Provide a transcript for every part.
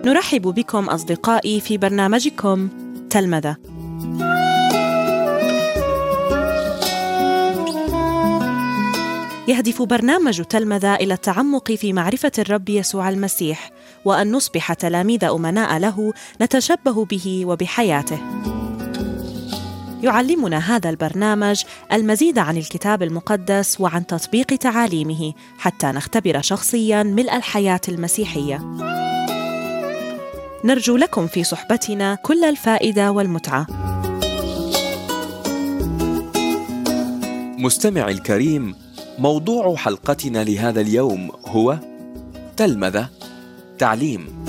نرحب بكم أصدقائي في برنامجكم تلمذة. يهدف برنامج تلمذة إلى التعمق في معرفة الرب يسوع المسيح، وأن نصبح تلاميذ أمناء له نتشبه به وبحياته. يعلمنا هذا البرنامج المزيد عن الكتاب المقدس وعن تطبيق تعاليمه حتى نختبر شخصياً ملء الحياة المسيحية. نرجو لكم في صحبتنا كل الفائدة والمتعة. مستمعي الكريم، موضوع حلقتنا لهذا اليوم هو تلمذة، تعليم.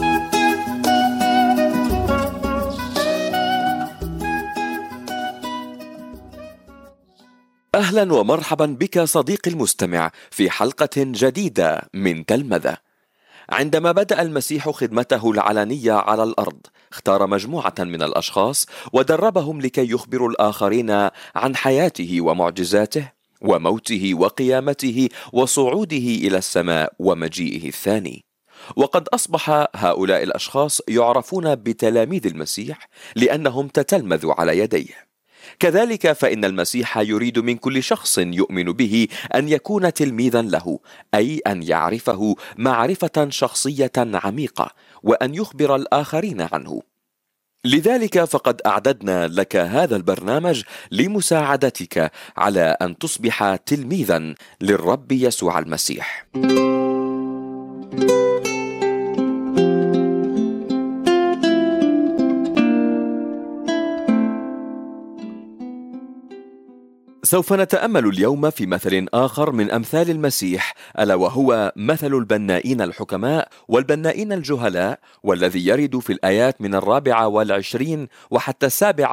أهلا ومرحبا بك صديقي المستمع في حلقة جديدة من تلمذة. عندما بدأ المسيح خدمته العلنية على الأرض، اختار مجموعة من الأشخاص ودربهم لكي يخبروا الآخرين عن حياته ومعجزاته وموته وقيامته وصعوده إلى السماء ومجيئه الثاني. وقد أصبح هؤلاء الأشخاص يعرفون بتلاميذ المسيح لأنهم تتلمذوا على يديه. كذلك فإن المسيح يريد من كل شخص يؤمن به أن يكون تلميذا له، أي أن يعرفه معرفة شخصية عميقة وأن يخبر الآخرين عنه. لذلك فقد أعددنا لك هذا البرنامج لمساعدتك على أن تصبح تلميذا للرب يسوع المسيح. سوف نتأمل اليوم في مثل آخر من أمثال المسيح، ألا وهو مثل البنائين الحكماء والبنائين الجهلاء، والذي يرد في الآيات من 24 وحتى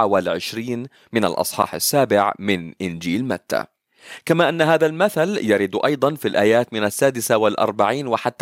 27 من الأصحاح 7 من إنجيل متى. كما أن هذا المثل يرد أيضا في الآيات من 46 وحتى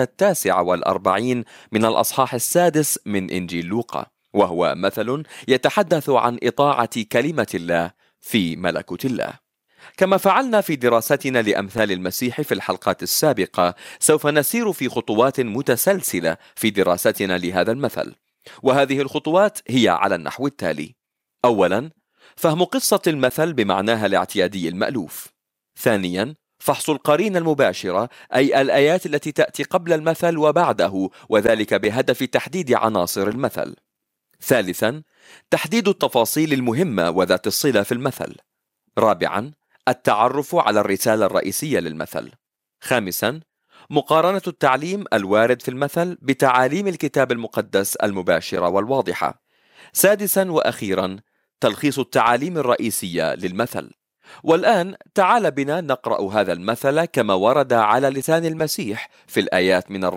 49 من الأصحاح 6 من إنجيل لوقا، وهو مثل يتحدث عن إطاعة كلمة الله في ملكوت الله. كما فعلنا في دراستنا لأمثال المسيح في الحلقات السابقة، سوف نسير في خطوات متسلسلة في دراستنا لهذا المثل، وهذه الخطوات هي على النحو التالي: أولا، فهم قصة المثل بمعناها الاعتيادي المألوف. ثانيا، فحص القرينة المباشرة، أي الآيات التي تأتي قبل المثل وبعده، وذلك بهدف تحديد عناصر المثل. ثالثا، تحديد التفاصيل المهمة وذات الصلة في المثل. رابعا، التعرف على الرسالة الرئيسية للمثل. خامسا، مقارنة التعليم الوارد في المثل بتعاليم الكتاب المقدس المباشرة والواضحة. سادسا وأخيرا، تلخيص التعاليم الرئيسية للمثل. والآن تعال بنا نقرأ هذا المثل كما ورد على لسان المسيح في الآيات من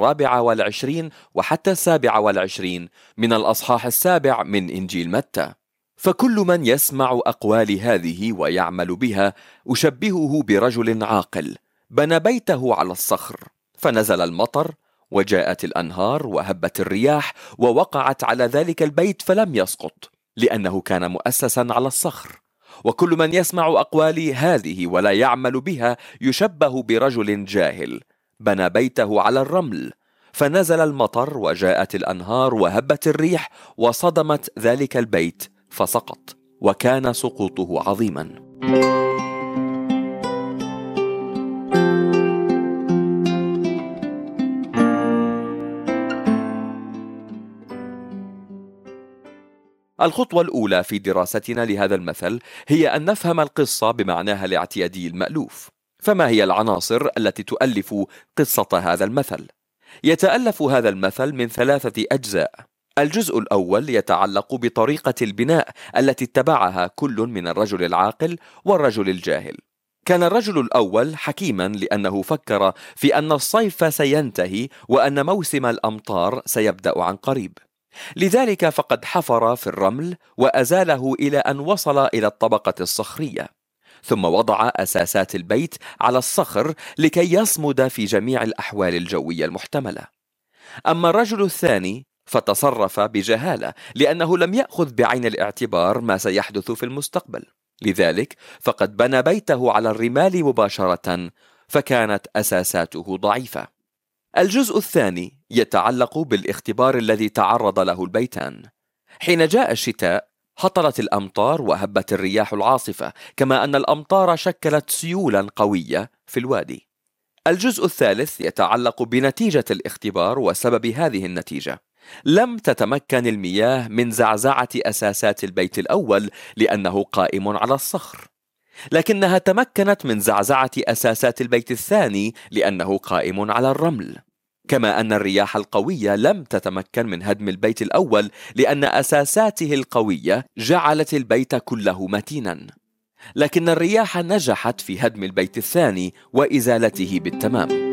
24 وحتى 27 من الأصحاح 7 من إنجيل متى. فكل من يسمع أقوال هذه ويعمل بها أشبهه برجل عاقل بنى بيته على الصخر، فنزل المطر وجاءت الأنهار وهبت الرياح ووقعت على ذلك البيت فلم يسقط، لأنه كان مؤسسا على الصخر. وكل من يسمع أقوال هذه ولا يعمل بها يشبه برجل جاهل بنى بيته على الرمل، فنزل المطر وجاءت الأنهار وهبت الريح وصدمت ذلك البيت فسقط، وكان سقوطه عظيما. الخطوة الأولى في دراستنا لهذا المثل هي أن نفهم القصة بمعناها الاعتيادي المألوف. فما هي العناصر التي تؤلف قصة هذا المثل؟ يتألف هذا المثل من 3 أجزاء. الجزء الأول يتعلق بطريقة البناء التي اتبعها كل من الرجل العاقل والرجل الجاهل. كان الرجل الأول حكيما لأنه فكر في أن الصيف سينتهي وأن موسم الأمطار سيبدأ عن قريب، لذلك فقد حفر في الرمل وأزاله إلى أن وصل إلى الطبقة الصخرية، ثم وضع أساسات البيت على الصخر لكي يصمد في جميع الأحوال الجوية المحتملة. أما الرجل الثاني فتصرف بجهالة لأنه لم يأخذ بعين الاعتبار ما سيحدث في المستقبل، لذلك فقد بنى بيته على الرمال مباشرة، فكانت أساساته ضعيفة. الجزء الثاني يتعلق بالاختبار الذي تعرض له البيتان. حين جاء الشتاء هطلت الأمطار وهبت الرياح العاصفة، كما أن الأمطار شكلت سيولا قوية في الوادي. الجزء الثالث يتعلق بنتيجة الاختبار وسبب هذه النتيجة. لم تتمكن المياه من زعزعة أساسات البيت الأول لأنه قائم على الصخر، لكنها تمكنت من زعزعة أساسات البيت الثاني لأنه قائم على الرمل. كما أن الرياح القوية لم تتمكن من هدم البيت الأول لأن أساساته القوية جعلت البيت كله متينا، لكن الرياح نجحت في هدم البيت الثاني وإزالته بالتمام.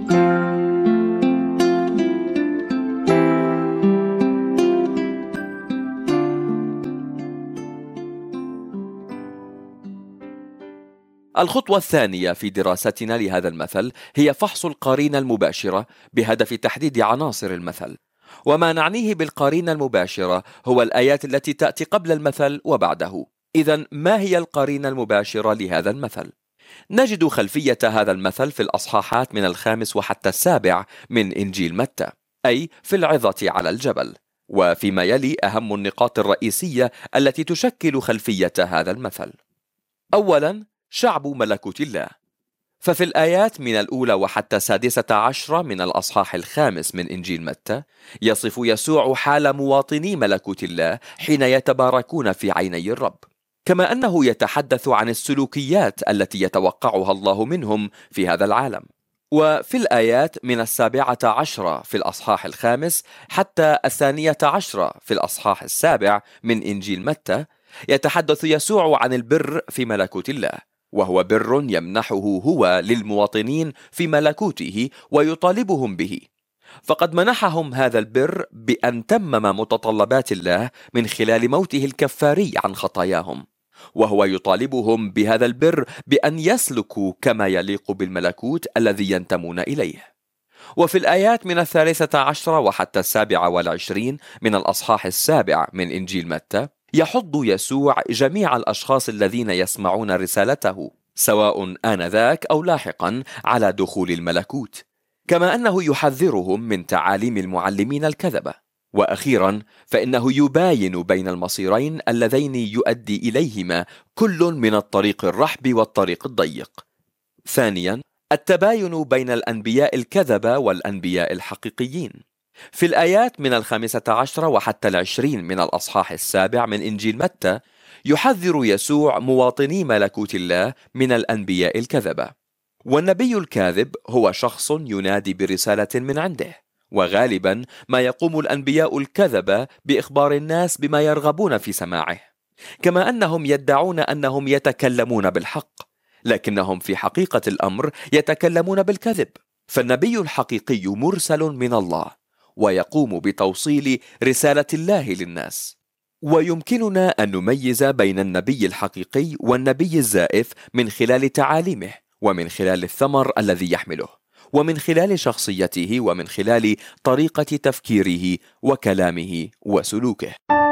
الخطوة الثانية في دراستنا لهذا المثل هي فحص القرينة المباشرة بهدف تحديد عناصر المثل. وما نعنيه بالقرينة المباشرة هو الآيات التي تأتي قبل المثل وبعده. إذن ما هي القرينة المباشرة لهذا المثل؟ نجد خلفية هذا المثل في الأصحاحات من 5 وحتى 7 من إنجيل متى، أي في العظة على الجبل، وفيما يلي أهم النقاط الرئيسية التي تشكل خلفية هذا المثل. أولاً، شعب ملكوت الله. ففي الآيات من 1 وحتى 16 من الأصحاح 5 من إنجيل متى يصف يسوع حال مواطني ملكوت الله حين يتباركون في عيني الرب، كما أنه يتحدث عن السلوكيات التي يتوقعها الله منهم في هذا العالم. وفي الآيات من 17 في الأصحاح 5 حتى 12 في الأصحاح 7 من إنجيل متى يتحدث يسوع عن البر في ملكوت الله، وهو بر يمنحه هو للمواطنين في ملكوته ويطالبهم به. فقد منحهم هذا البر بأن تمم متطلبات الله من خلال موته الكفاري عن خطاياهم، وهو يطالبهم بهذا البر بأن يسلكوا كما يليق بالملكوت الذي ينتمون إليه. وفي الآيات من 13 وحتى 27 من الأصحاح 7 من إنجيل متى يحض يسوع جميع الأشخاص الذين يسمعون رسالته سواء آنذاك أو لاحقا على دخول الملكوت، كما أنه يحذرهم من تعاليم المعلمين الكذبة. وأخيرا فإنه يباين بين المصيرين اللذين يؤدي إليهما كل من الطريق الرحب والطريق الضيق. ثانيا، التباين بين الأنبياء الكذبة والأنبياء الحقيقيين. في الآيات من 15 وحتى 20 من الأصحاح 7 من إنجيل متى يحذر يسوع مواطني ملكوت الله من الأنبياء الكذبة. والنبي الكاذب هو شخص ينادي برسالة من عنده، وغالبا ما يقوم الأنبياء الكذبة بإخبار الناس بما يرغبون في سماعه، كما أنهم يدعون أنهم يتكلمون بالحق، لكنهم في حقيقة الأمر يتكلمون بالكذب. فالنبي الحقيقي مرسل من الله ويقوم بتوصيل رسالة الله للناس. ويمكننا أن نميز بين النبي الحقيقي والنبي الزائف من خلال تعاليمه، ومن خلال الثمر الذي يحمله، ومن خلال شخصيته، ومن خلال طريقة تفكيره وكلامه وسلوكه.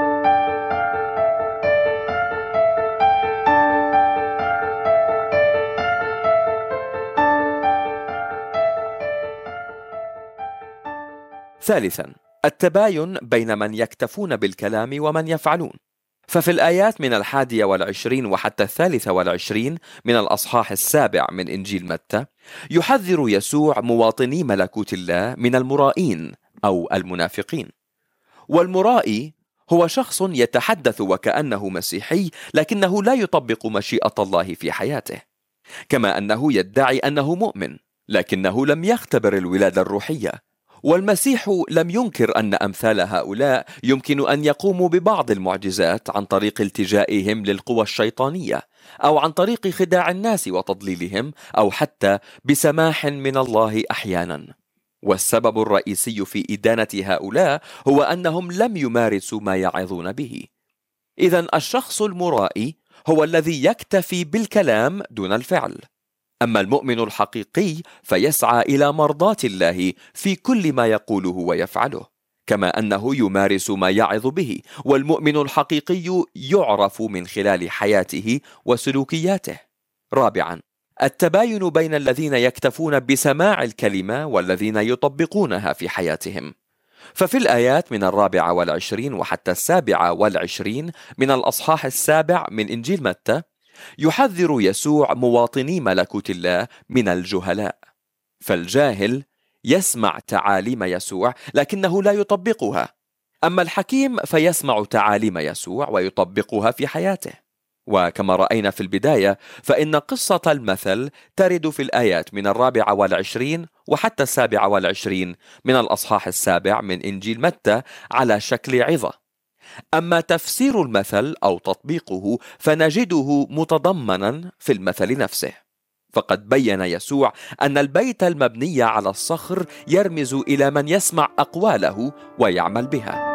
ثالثا، التباين بين من يكتفون بالكلام ومن يفعلون. ففي الآيات من 21 وحتى 23 من الأصحاح 7 من إنجيل متى يحذر يسوع مواطني ملكوت الله من المرائين أو المنافقين. والمرائي هو شخص يتحدث وكأنه مسيحي لكنه لا يطبق مشيئة الله في حياته، كما أنه يدعي أنه مؤمن لكنه لم يختبر الولادة الروحية. والمسيح لم ينكر أن أمثال هؤلاء يمكن أن يقوموا ببعض المعجزات عن طريق التجائهم للقوى الشيطانية، أو عن طريق خداع الناس وتضليلهم، أو حتى بسماح من الله أحيانا. والسبب الرئيسي في إدانة هؤلاء هو أنهم لم يمارسوا ما يعظون به. إذن الشخص المرائي هو الذي يكتفي بالكلام دون الفعل، أما المؤمن الحقيقي فيسعى إلى مرضاة الله في كل ما يقوله ويفعله، كما أنه يمارس ما يعظ به. والمؤمن الحقيقي يعرف من خلال حياته وسلوكياته. رابعا، التباين بين الذين يكتفون بسماع الكلمة والذين يطبقونها في حياتهم. ففي الآيات من 24 وحتى 27 من الأصحاح 7 من إنجيل متى يحذر يسوع مواطني ملكوت الله من الجهلاء. فالجاهل يسمع تعاليم يسوع لكنه لا يطبقها، أما الحكيم فيسمع تعاليم يسوع ويطبقها في حياته. وكما رأينا في البداية فإن قصة المثل ترد في الآيات من 24 وحتى 27 من الأصحاح 7 من إنجيل متى على شكل عظة. أما تفسير المثل أو تطبيقه فنجده متضمنا في المثل نفسه، فقد بين يسوع أن البيت المبني على الصخر يرمز إلى من يسمع أقواله ويعمل بها.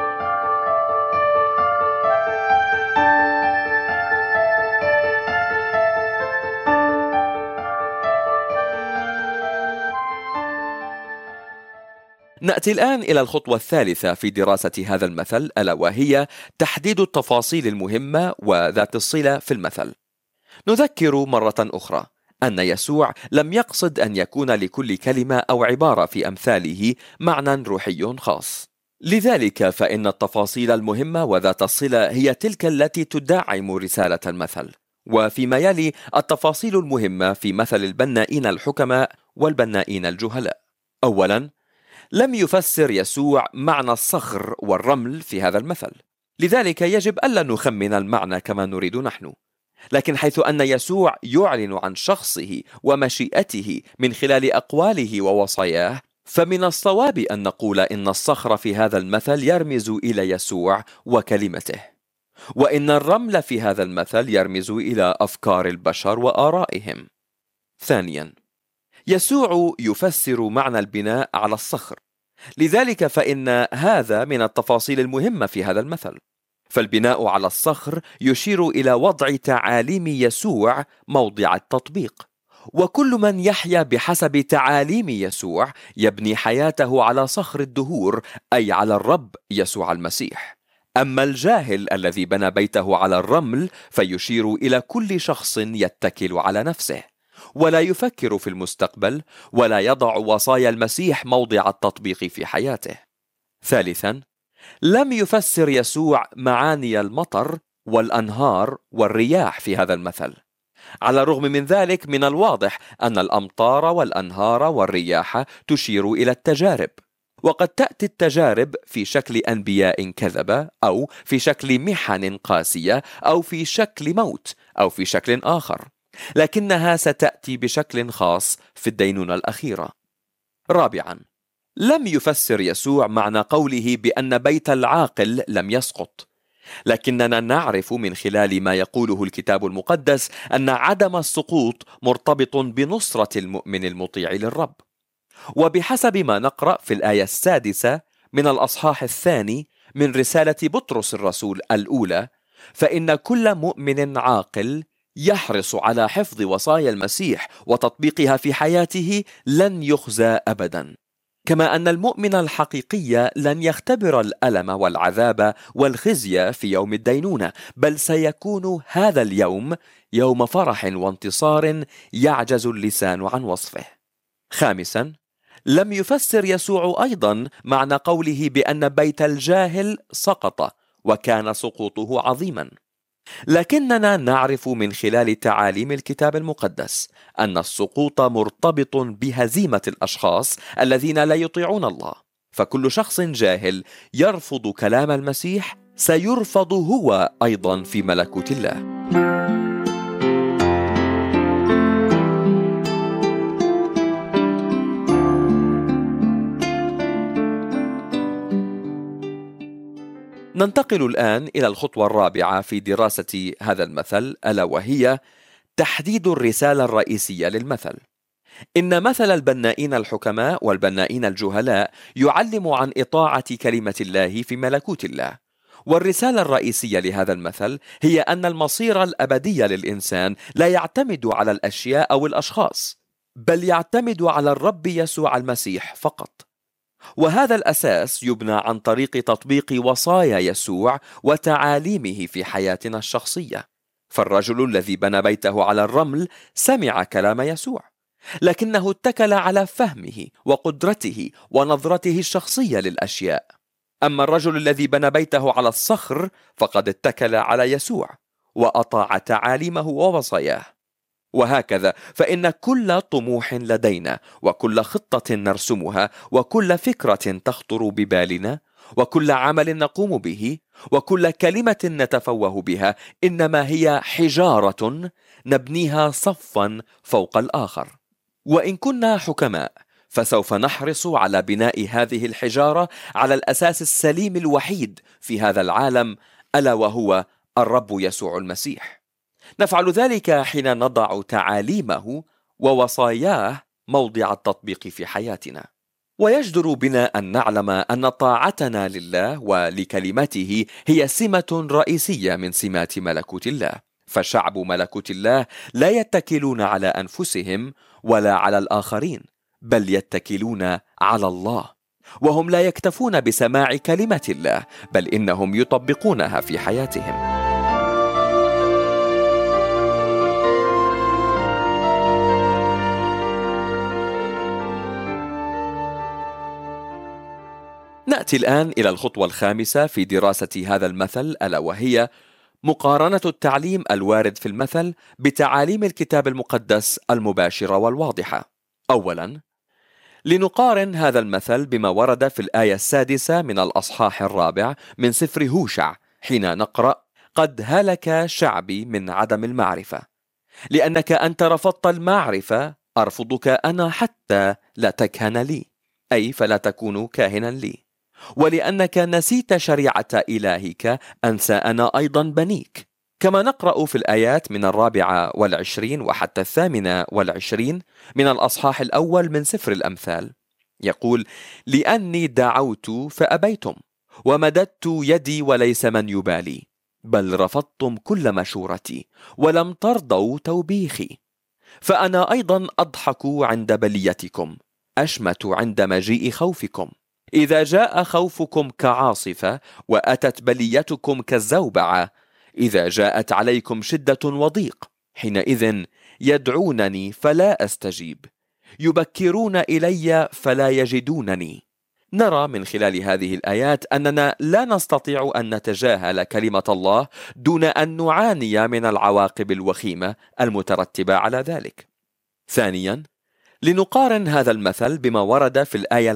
نأتي الآن إلى الخطوة الثالثة في دراسة هذا المثل، ألا وهي تحديد التفاصيل المهمة وذات الصلة في المثل. نذكر مرة أخرى أن يسوع لم يقصد أن يكون لكل كلمة أو عبارة في أمثاله معنى روحي خاص، لذلك فإن التفاصيل المهمة وذات الصلة هي تلك التي تدعم رسالة المثل. وفيما يلي التفاصيل المهمة في مثل البنائين الحكماء والبنائين الجهلاء. أولا، لم يفسر يسوع معنى الصخر والرمل في هذا المثل، لذلك يجب ألا نخمن المعنى كما نريد نحن، لكن حيث أن يسوع يعلن عن شخصه ومشيئته من خلال أقواله ووصاياه، فمن الصواب أن نقول إن الصخر في هذا المثل يرمز إلى يسوع وكلمته، وإن الرمل في هذا المثل يرمز إلى أفكار البشر وآرائهم. ثانيا، يسوع يفسر معنى البناء على الصخر، لذلك فإن هذا من التفاصيل المهمة في هذا المثل. فالبناء على الصخر يشير إلى وضع تعاليم يسوع موضع التطبيق، وكل من يحيا بحسب تعاليم يسوع يبني حياته على صخر الدهور، أي على الرب يسوع المسيح. أما الجاهل الذي بنى بيته على الرمل فيشير إلى كل شخص يتكل على نفسه ولا يفكر في المستقبل ولا يضع وصايا المسيح موضع التطبيق في حياته. ثالثا، لم يفسر يسوع معاني المطر والأنهار والرياح في هذا المثل. على الرغم من ذلك من الواضح أن الأمطار والأنهار والرياح تشير إلى التجارب، وقد تأتي التجارب في شكل أنبياء كذبة أو في شكل محن قاسية أو في شكل موت أو في شكل آخر، لكنها ستأتي بشكل خاص في الدينونة الأخيرة. رابعا، لم يفسر يسوع معنى قوله بأن بيت العاقل لم يسقط، لكننا نعرف من خلال ما يقوله الكتاب المقدس أن عدم السقوط مرتبط بنصرة المؤمن المطيع للرب. وبحسب ما نقرأ في الآية 6 من الأصحاح 2 من رسالة بطرس الرسول الأولى، فإن كل مؤمن عاقل يحرص على حفظ وصايا المسيح وتطبيقها في حياته لن يخزى أبدا، كما أن المؤمن الحقيقي لن يختبر الألم والعذاب والخزي في يوم الدينونة، بل سيكون هذا اليوم يوم فرح وانتصار يعجز اللسان عن وصفه. خامسا، لم يفسر يسوع أيضا معنى قوله بأن بيت الجاهل سقط وكان سقوطه عظيما، لكننا نعرف من خلال تعاليم الكتاب المقدس أن السقوط مرتبط بهزيمة الأشخاص الذين لا يطيعون الله، فكل شخص جاهل يرفض كلام المسيح سيرفض هو أيضا في ملكوت الله. ننتقل الآن إلى الخطوة الرابعة في دراسة هذا المثل، ألا وهي تحديد الرسالة الرئيسية للمثل. إن مثل البنائين الحكماء والبنائين الجهلاء يعلم عن إطاعة كلمة الله في ملكوت الله، والرسالة الرئيسية لهذا المثل هي أن المصير الأبدي للإنسان لا يعتمد على الأشياء أو الأشخاص، بل يعتمد على الرب يسوع المسيح فقط. وهذا الأساس يبنى عن طريق تطبيق وصايا يسوع وتعاليمه في حياتنا الشخصية. فالرجل الذي بنى بيته على الرمل سمع كلام يسوع، لكنه اتكل على فهمه وقدرته ونظرته الشخصية للأشياء. أما الرجل الذي بنى بيته على الصخر فقد اتكل على يسوع وأطاع تعاليمه ووصاياه. وهكذا فإن كل طموح لدينا وكل خطة نرسمها وكل فكرة تخطر ببالنا وكل عمل نقوم به وكل كلمة نتفوه بها إنما هي حجارة نبنيها صفا فوق الآخر. وإن كنا حكماء فسوف نحرص على بناء هذه الحجارة على الأساس السليم الوحيد في هذا العالم، ألا وهو الرب يسوع المسيح. نفعل ذلك حين نضع تعاليمه ووصاياه موضع التطبيق في حياتنا. ويجدر بنا أن نعلم أن طاعتنا لله ولكلمته هي سمة رئيسية من سمات ملكوت الله، فشعب ملكوت الله لا يتكلون على أنفسهم ولا على الآخرين، بل يتكلون على الله، وهم لا يكتفون بسماع كلمة الله بل إنهم يطبقونها في حياتهم. نأتي الآن إلى الخطوة الخامسة في دراسة هذا المثل، ألا وهي مقارنة التعليم الوارد في المثل بتعاليم الكتاب المقدس المباشرة والواضحة. أولاً، لنقارن هذا المثل بما ورد في الآية 6 من الأصحاح 4 من سفر هوشع، حين نقرأ: قد هلك شعبي من عدم المعرفة، لأنك أنت رفضت المعرفة أرفضك أنا حتى لا تكهن لي، أي فلا تكون كاهنا لي. ولأنك نسيت شريعة إلهك أنسى أنا أيضا بنيك. كما نقرأ في الآيات من 24 وحتى 28 من الأصحاح الأول من سفر الأمثال، يقول: لأني دعوت فأبيتم، ومددت يدي وليس من يبالي، بل رفضتم كل مشورتي ولم ترضوا توبيخي. فأنا أيضا أضحك عند بليتكم، أشمت عند مجيء خوفكم. إذا جاء خوفكم كعاصفة وأتت بليتكم كالزوبعة، إذا جاءت عليكم شدة وضيق، حينئذ يدعونني فلا أستجيب، يبكرون إلي فلا يجدونني. نرى من خلال هذه الآيات أننا لا نستطيع أن نتجاهل كلمة الله دون أن نعاني من العواقب الوخيمة المترتبة على ذلك. ثانياً، لنقارن هذا المثل بما ورد في الآية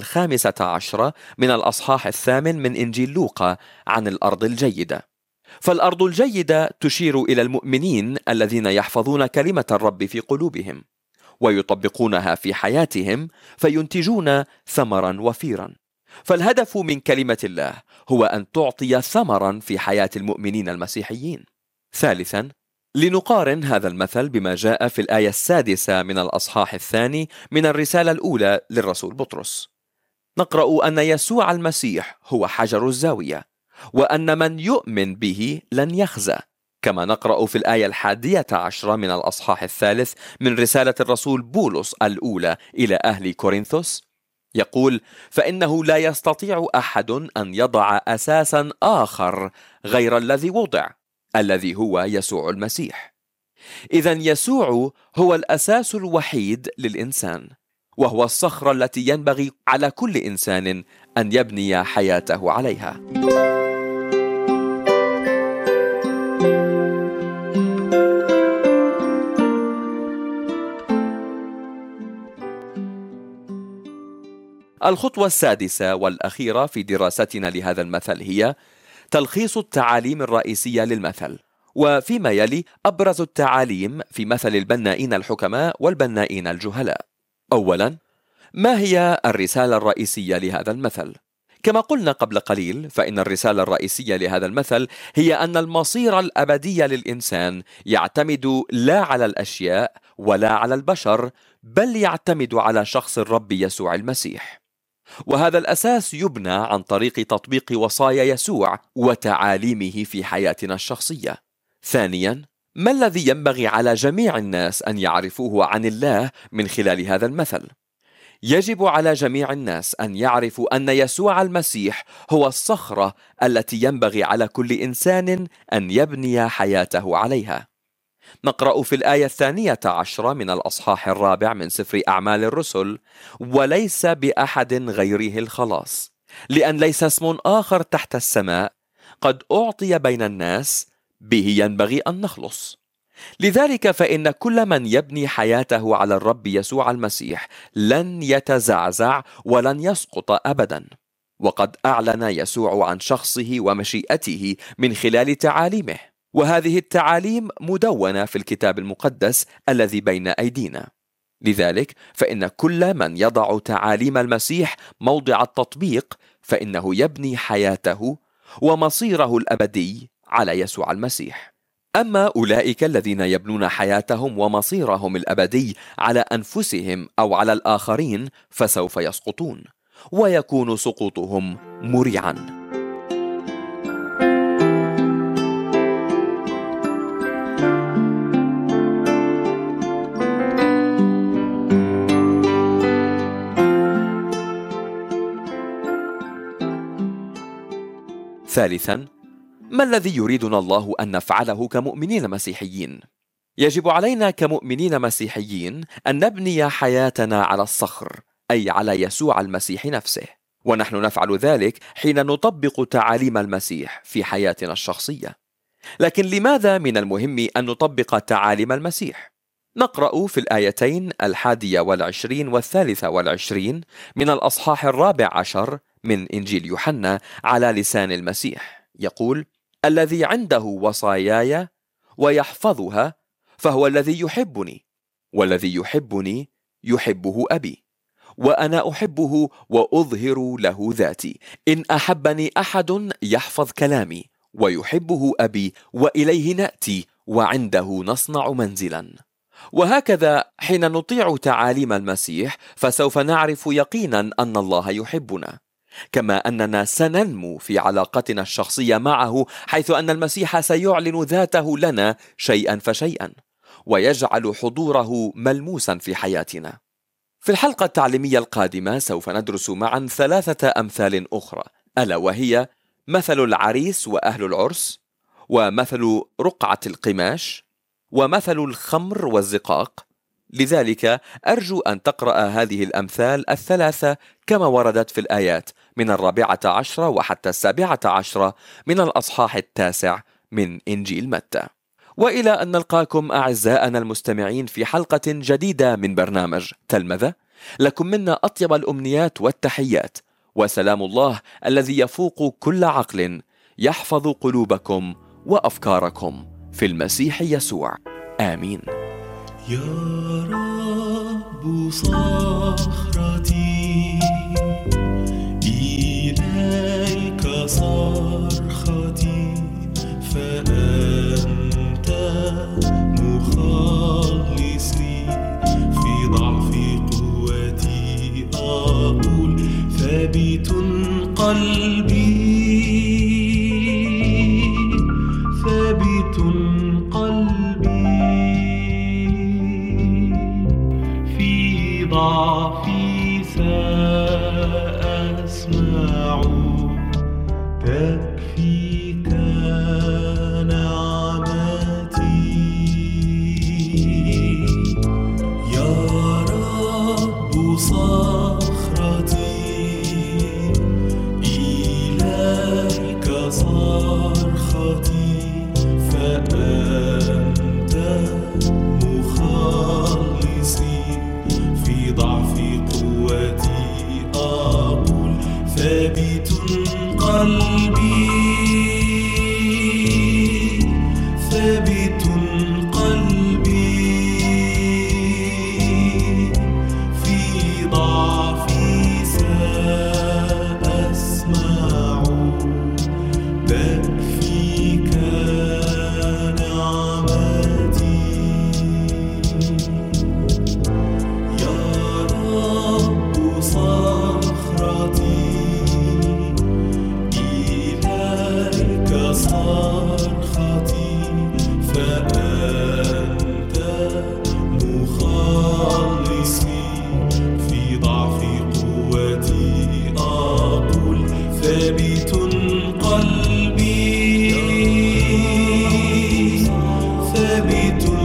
15 من الأصحاح 8 من إنجيل لوقا عن الأرض الجيدة. فالأرض الجيدة تشير إلى المؤمنين الذين يحفظون كلمة الرب في قلوبهم ويطبقونها في حياتهم فينتجون ثمرا وفيرا. فالهدف من كلمة الله هو أن تعطي ثمرا في حياة المؤمنين المسيحيين. ثالثا، لنقارن هذا المثل بما جاء في الآية 6 من الأصحاح 2 من الرسالة الأولى للرسول بطرس. نقرأ أن يسوع المسيح هو حجر الزاوية، وأن من يؤمن به لن يخزى. كما نقرأ في الآية 11 من الأصحاح 3 من رسالة الرسول بولس الأولى إلى أهل كورنثوس، يقول: فإنه لا يستطيع أحد أن يضع أساسا آخر غير الذي وضع، الذي هو يسوع المسيح. إذن يسوع هو الأساس الوحيد للإنسان، وهو الصخرة التي ينبغي على كل إنسان أن يبني حياته عليها. الخطوة السادسة والأخيرة في دراستنا لهذا المثل هي تلخيص التعاليم الرئيسية للمثل، وفيما يلي أبرز التعاليم في مثل البنائين الحكماء والبنائين الجهلاء. أولا، ما هي الرسالة الرئيسية لهذا المثل؟ كما قلنا قبل قليل، فإن الرسالة الرئيسية لهذا المثل هي أن المصير الأبدي للإنسان يعتمد لا على الأشياء ولا على البشر، بل يعتمد على شخص الرب يسوع المسيح. وهذا الأساس يبنى عن طريق تطبيق وصايا يسوع وتعاليمه في حياتنا الشخصية. ثانياً، ما الذي ينبغي على جميع الناس أن يعرفوه عن الله من خلال هذا المثل؟ يجب على جميع الناس أن يعرفوا أن يسوع المسيح هو الصخرة التي ينبغي على كل إنسان أن يبني حياته عليها. نقرأ في الآية 12 من الأصحاح 4 من سفر أعمال الرسل: وليس بأحد غيره الخلاص، لأن ليس اسم آخر تحت السماء قد أعطي بين الناس به ينبغي أن نخلص. لذلك فإن كل من يبني حياته على الرب يسوع المسيح لن يتزعزع ولن يسقط أبدا. وقد أعلن يسوع عن شخصه ومشيئته من خلال تعاليمه، وهذه التعاليم مدونة في الكتاب المقدس الذي بين أيدينا. لذلك فإن كل من يضع تعاليم المسيح موضع التطبيق فإنه يبني حياته ومصيره الأبدي على يسوع المسيح. أما أولئك الذين يبنون حياتهم ومصيرهم الأبدي على أنفسهم أو على الآخرين فسوف يسقطون، ويكون سقوطهم مريعا. ثالثا، ما الذي يريدنا الله أن نفعله كمؤمنين مسيحيين؟ يجب علينا كمؤمنين مسيحيين أن نبني حياتنا على الصخر، أي على يسوع المسيح نفسه، ونحن نفعل ذلك حين نطبق تعاليم المسيح في حياتنا الشخصية. لكن لماذا من المهم أن نطبق تعاليم المسيح؟ نقرأ في الآيتين 21 و23 من الأصحاح 14 من إنجيل يوحنا على لسان المسيح، يقول: الذي عنده وصاياي ويحفظها فهو الذي يحبني، والذي يحبني يحبه أبي، وأنا أحبه وأظهر له ذاتي. إن أحبني أحد يحفظ كلامي، ويحبه أبي، وإليه نأتي وعنده نصنع منزلا. وهكذا حين نطيع تعاليم المسيح فسوف نعرف يقينا أن الله يحبنا، كما أننا سننمو في علاقتنا الشخصية معه، حيث أن المسيح سيعلن ذاته لنا شيئا فشيئا، ويجعل حضوره ملموسا في حياتنا. في الحلقة التعليمية القادمة سوف ندرس معا 3 أمثال أخرى، ألا وهي مثل العريس وأهل العرس، ومثل رقعة القماش، ومثل الخمر والزقاق. لذلك أرجو أن تقرأ هذه الأمثال 3 كما وردت في الآيات من 14 وحتى 17 من الأصحاح 9 من إنجيل متى. وإلى أن نلقاكم أعزائنا المستمعين في حلقة جديدة من برنامج تلمذة، لكم منا أطيب الأمنيات والتحيات، وسلام الله الذي يفوق كل عقل يحفظ قلوبكم وأفكاركم في المسيح يسوع. آمين. يا رب صخرتي، إليك صرختي، فأنت مخلصي. في ضعف قوتي أقول ثابت قلبي، ثابت قلبي. في ضعفي سأسمع، تكفيك نعمتي. يا رب صخرتي، إليك صرختي، فأنت مخلصي. في ضعف قوتي أقول ثابت قلبي، ثابت قلبي. في ضعفي سأسمع، تكفيك نعمتي. يا رب صخرتي، إليك صرختي، فأنت مخلصي. في ضعف قوتي أقول ثابت قلبي، ثابت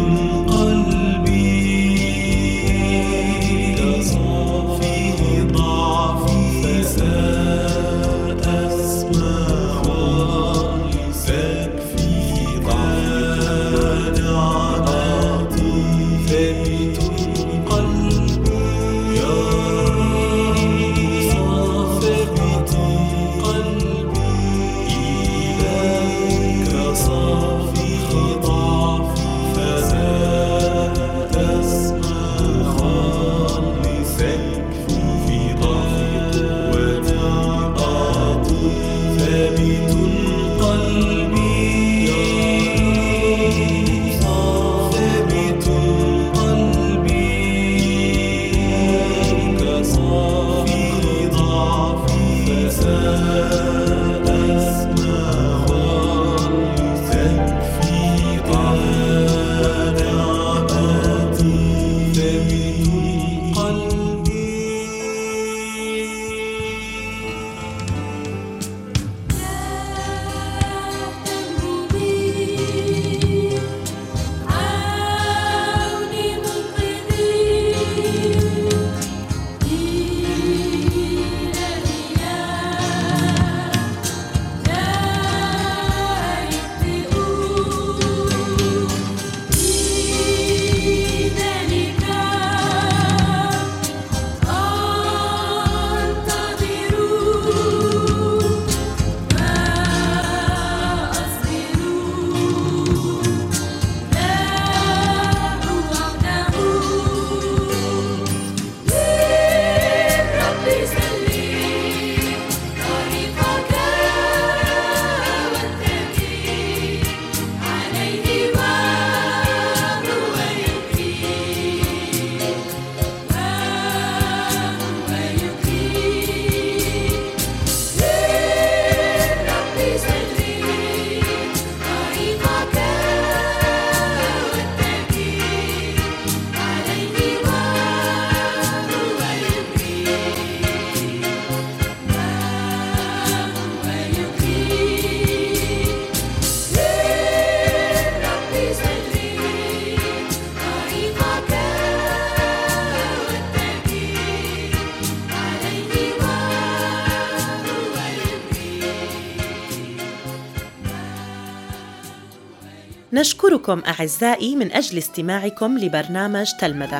نشكركم أعزائي من أجل استماعكم لبرنامج تلمذة.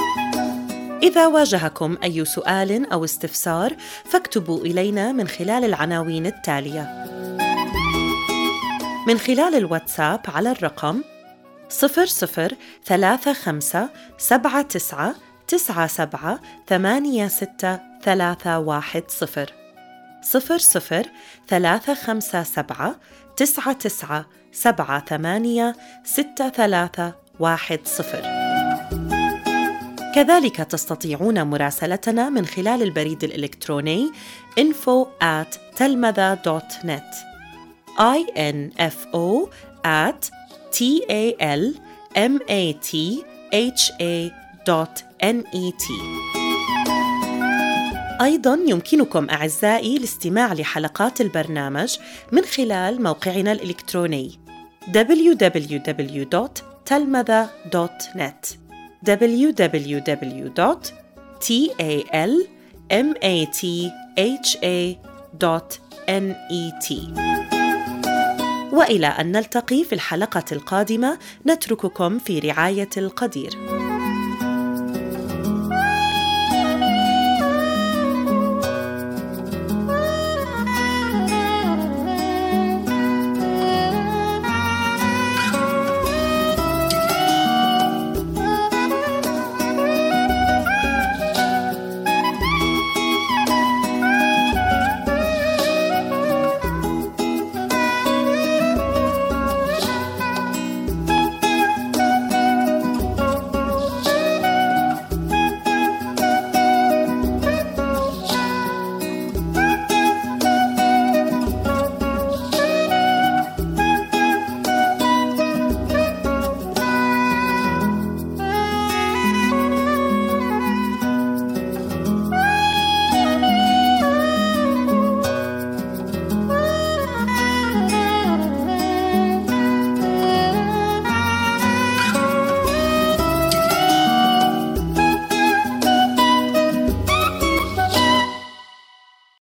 إذا واجهكم أي سؤال أو استفسار فاكتبوا إلينا من خلال العناوين التالية: من خلال الواتساب على الرقم 003579878631 003579878631. كذلك تستطيعون مراسلتنا من خلال البريد الإلكتروني info@talmadha.net info@talmatha.net. أيضاً يمكنكم أعزائي الاستماع لحلقات البرنامج من خلال موقعنا الإلكتروني www.talmadha.net www.talmatha.net. وإلى أن نلتقي في الحلقة القادمة نترككم في رعاية القدير.